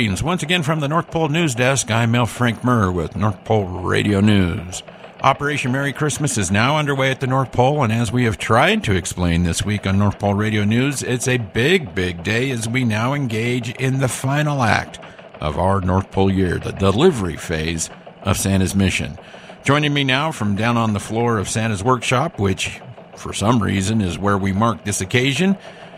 Greetings once again from the North Pole News Desk. I'm Mel Frank Murr with North Pole Radio News. Operation Merry Christmas is now underway at the North Pole, and as we have tried to explain this week on North Pole Radio News, it's a big day as we now engage in the final act of our North Pole year, the delivery phase of Santa's mission. Joining me now from down on the floor of Santa's workshop, which for some reason is where we mark this occasion,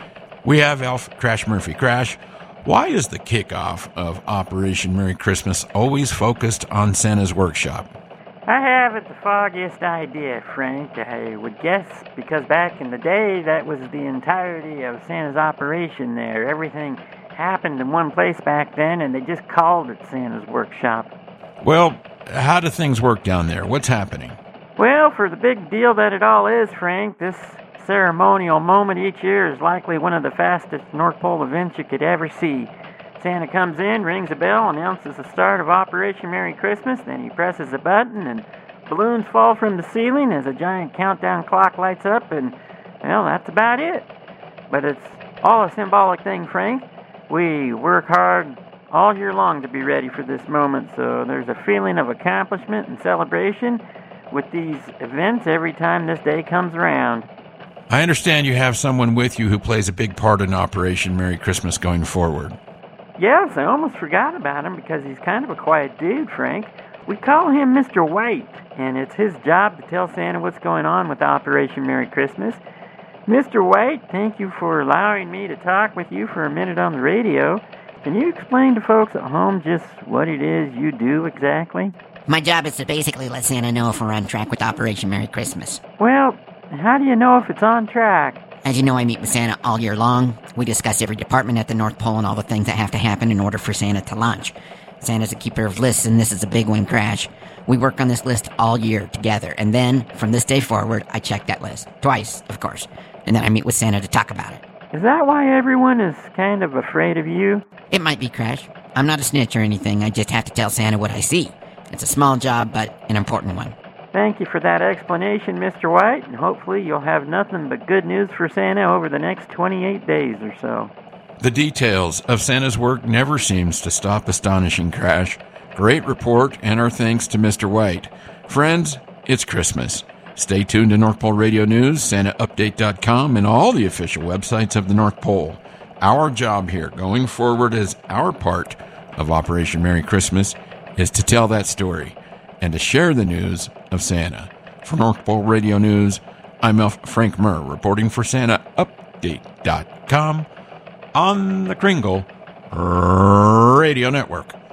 we have Elf Crash Murphy. Crash, why is the kickoff of Operation Merry Christmas always focused on Santa's workshop? I haven't the foggiest idea, Frank. I would guess because back in the day, that was the entirety of Santa's operation there. Everything happened in one place back then, and they just called it Santa's workshop. Well, how do things work down there? What's happening? Well, for the big deal that it all is, Frank, this ceremonial moment each year is likely one of the fastest North Pole events you could ever see. Santa comes in, rings a bell, announces the start of Operation Merry Christmas, then he presses a button and balloons fall from the ceiling as a giant countdown clock lights up, and, well, that's about it. But it's all a symbolic thing, Frank. We work hard all year long to be ready for this moment, so there's a feeling of accomplishment and celebration with these events every time this day comes around. I understand you have someone with you who plays a big part in Operation Merry Christmas going forward. Yes, I almost forgot about him because he's kind of a quiet dude, Frank. We call him Mr. White, and it's his job to tell Santa what's going on with Operation Merry Christmas. Mr. White, thank you for allowing me to talk with you for a minute on the radio. Can you explain to folks at home just what it is you do exactly? My job is to basically let Santa know if we're on track with Operation Merry Christmas. Well, how do you know if it's on track? As you know, I meet with Santa all year long. We discuss every department at the North Pole and all the things that have to happen in order for Santa to launch. Santa's a keeper of lists, and this is a big one, Crash. We work on this list all year together, and then, from this day forward, I check that list. Twice, of course. And then I meet with Santa to talk about it. Is that why everyone is kind of afraid of you? It might be, Crash. I'm not a snitch or anything. I just have to tell Santa what I see. It's a small job, but an important one. Thank you for that explanation, Mr. White, and hopefully you'll have nothing but good news for Santa over the next 28 days or so. The details of Santa's work never seems to stop astonishing, Crash. Great report, and our thanks to Mr. White. Friends, it's Christmas. Stay tuned to North Pole Radio News, SantaUpdate.com, and all the official websites of the North Pole. Our job here, going forward as our part of Operation Merry Christmas, is to tell that story and to share the news of Santa. For North Pole Radio News, I'm Elf Frank Murr, reporting for SantaUpdate.com on the Kringle Radio Network.